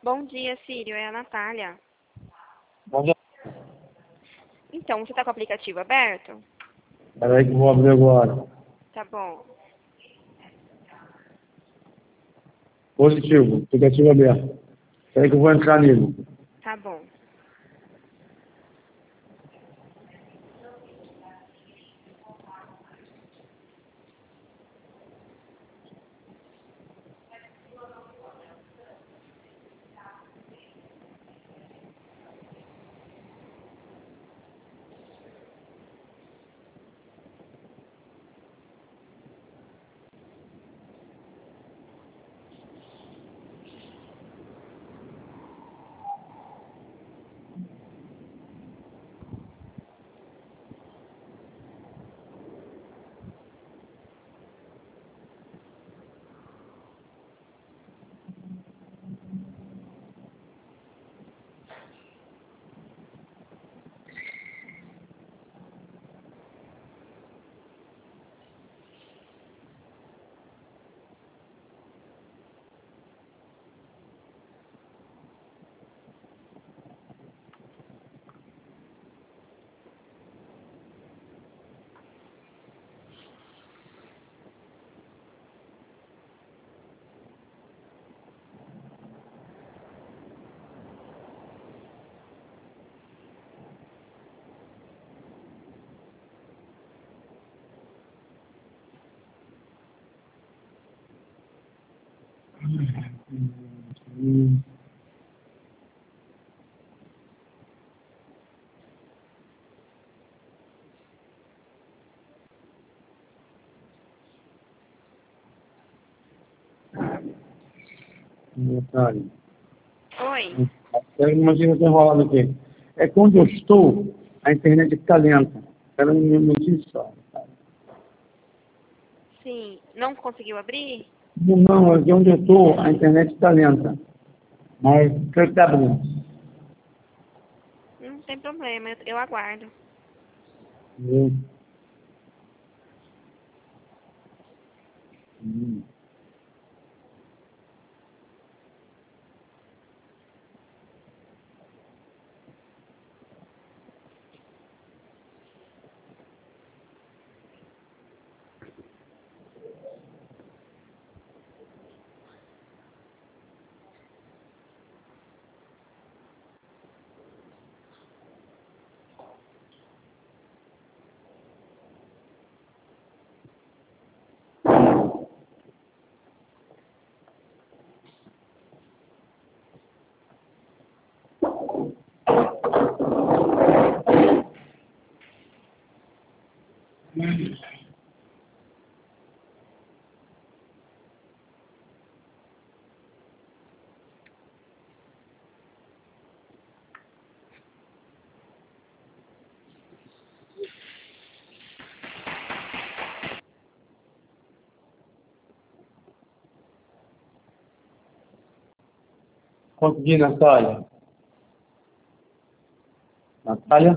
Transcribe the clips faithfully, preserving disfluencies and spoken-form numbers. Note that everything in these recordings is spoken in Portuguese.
Bom dia, Sírio. É a Natália. Bom dia. Então, você está com o aplicativo aberto? Peraí que eu vou abrir agora. Tá bom. Positivo, aplicativo aberto. Peraí que eu vou entrar nele. Tá bom. Hum. Natália. Oi. Imagina que enrolado aqui. É quando eu estou, a internet fica lenta. Espera um minutinho só. Sim. Não conseguiu abrir? Não, aqui onde eu estou, a internet está lenta. Mas está abrindo. Não tem problema. Eu, eu aguardo. Hum. Hum. Consegui, Natália. Natália?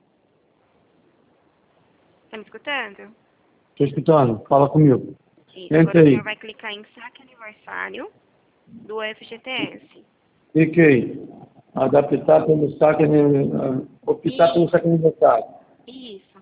Tá me escutando? Estou escutando. Fala comigo. Isso. Entra Agora o aí. senhor vai clicar em saque aniversário do F G T S. Cliquei. Adaptar pelo saque, uh, optar pelo saque aniversário. Isso.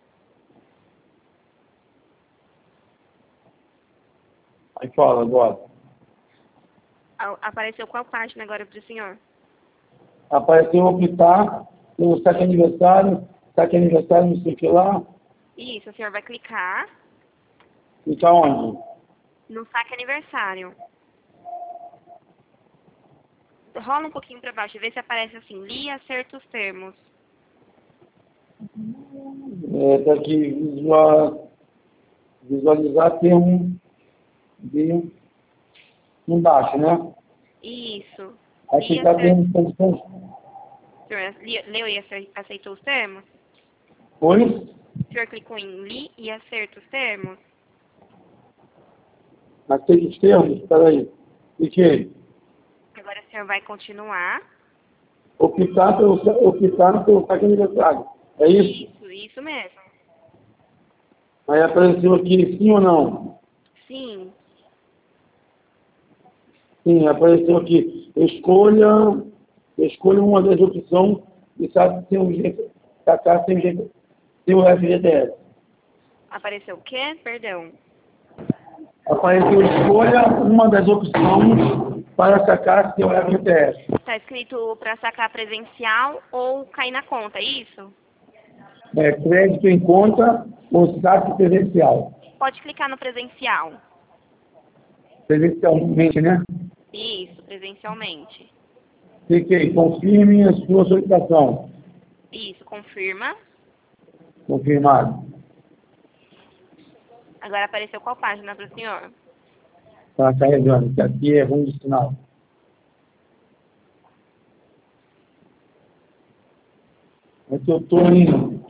Aí fala agora. A- Apareceu qual página agora para o senhor? Apareceu optar pelo saque aniversário, saque aniversário, não sei o que lá. Isso. O senhor vai clicar Clicar onde? no saque aniversário. Rola um pouquinho para baixo e vê se aparece assim, li e acerta os termos. É, tá aqui, visual, visualizar termo de embaixo, né? Isso. Aí Li e clicar acerta. termo de condições. O senhor li- leu e ace- aceitou os termos? Oi? O senhor clicou em li e acerta os termos? Aceita os termos? Espera aí. Cliquei. Agora o senhor vai continuar. Optar pelo, optar pelo saque aniversário. É isso? Isso, isso mesmo. Aí apareceu aqui sim ou não? Sim. Sim, apareceu aqui. Escolha, escolha uma das opções e sabe se tem um jeito, sacar sem jeito, tem o F G T S. Apareceu o quê? Perdão. Apareceu escolha uma das opções para sacar seu F G T S. Está escrito para sacar presencial ou cair na conta, é isso? É, crédito em conta ou saque presencial. Pode clicar no presencial. Presencialmente, né? Isso, presencialmente. Cliquei, confirme a sua solicitação. Isso, confirma. Confirmado. Agora apareceu qual página para o senhor? Está carregando, que aqui é ruim de sinal. É que eu estou em...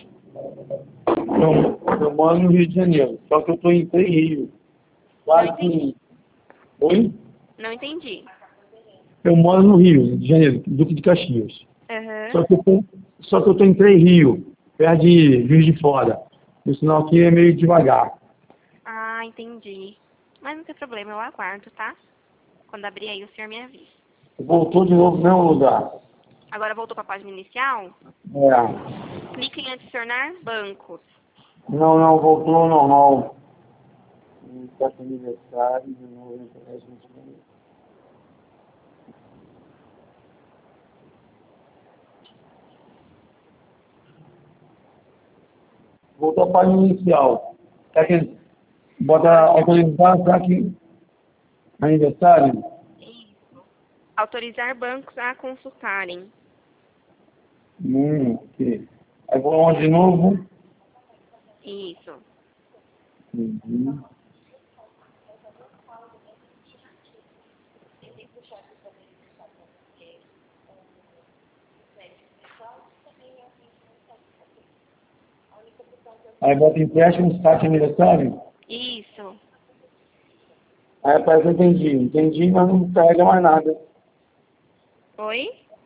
Eu, eu moro no Rio de Janeiro, só que eu estou em Três Rios. Quase que... Oi? Não entendi. Eu moro no Rio de Janeiro, Duque de Caxias. Uhum. Só que eu tô, só que eu estou em Três Rios, perto de Juiz de Fora. O sinal aqui é meio devagar. Ah, entendi. Mas não tem problema, eu aguardo, tá? Quando abrir aí, o senhor me avisa. Voltou de novo no mesmo lugar. Agora voltou para a página inicial? É. Clique em adicionar bancos. Não, não, voltou normal. Está com aniversário, de novo, voltou a página inicial. Tá aqui, bota autorizar, tá aqui, aniversário. Isso. Autorizar bancos a consultarem. Hum, ok. Aí vou onde de novo? Isso. Uhum. Aí bota empréstimo, saque aniversário. Isso. Aí aparece entendi. Entendi, mas não carrega mais nada. Oi?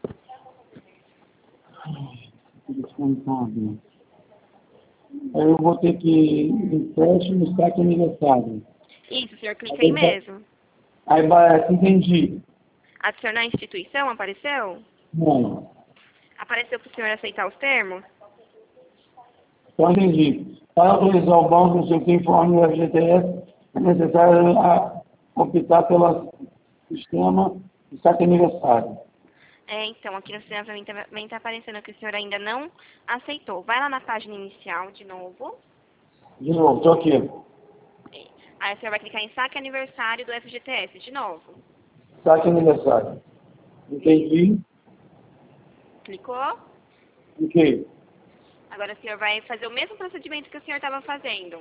Aí eu vou ter que empréstimo, saque aniversário. Isso, o senhor clica aí mesmo. Aí aparece entendi. Adicionar instituição, apareceu? Não. Apareceu para o senhor aceitar os termos? Então entendi. Para autorizar o banco, não sei o que, informe o F G T S, é necessário a, optar pelo sistema de saque aniversário. É, então, aqui no sistema também está aparecendo que o senhor ainda não aceitou. Vai lá na página inicial de novo. De novo, estou aqui. Aí o senhor vai clicar em saque aniversário do F G T S de novo. Saque aniversário. Entendi. Clicou? Cliquei. Agora o senhor vai fazer o mesmo procedimento que o senhor estava fazendo.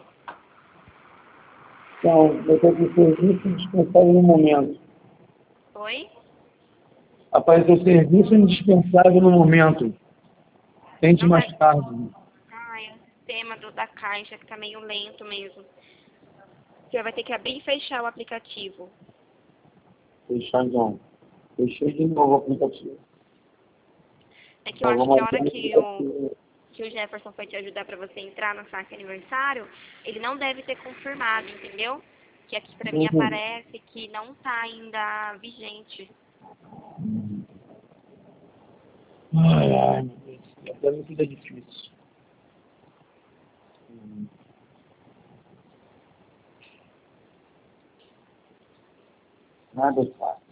Então, eu estou com serviço indispensável no momento. Oi? Apareceu serviço indispensável no momento. Tente Não mais vai... tarde. Ah, é o sistema do, da caixa que está meio lento mesmo. O senhor vai ter que abrir e fechar o aplicativo. Fechar então. Fechei de novo o aplicativo. É que eu acho que a hora que o, que o Jefferson foi te ajudar para você entrar no saque aniversário, ele não deve ter confirmado, entendeu? Que aqui para mim Uhum. aparece que não está ainda vigente. Ai, ai, meu Deus. Até muito é difícil. Nada é fácil.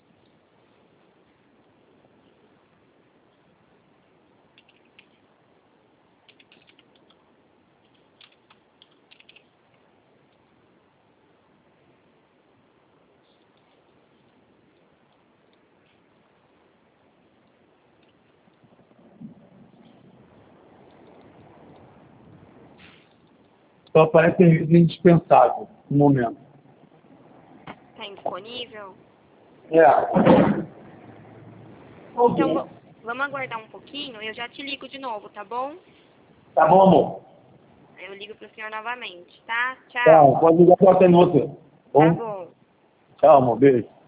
Só aparece serviço indispensável no momento. Está indisponível? É. Então, v- vamos aguardar um pouquinho, eu já te ligo de novo, tá bom? Tá bom, amor? Eu ligo pro senhor novamente, tá? Tá, Tchau. pode ligar para até você. Tá Bom? bom. Tchau, amor. Beijo.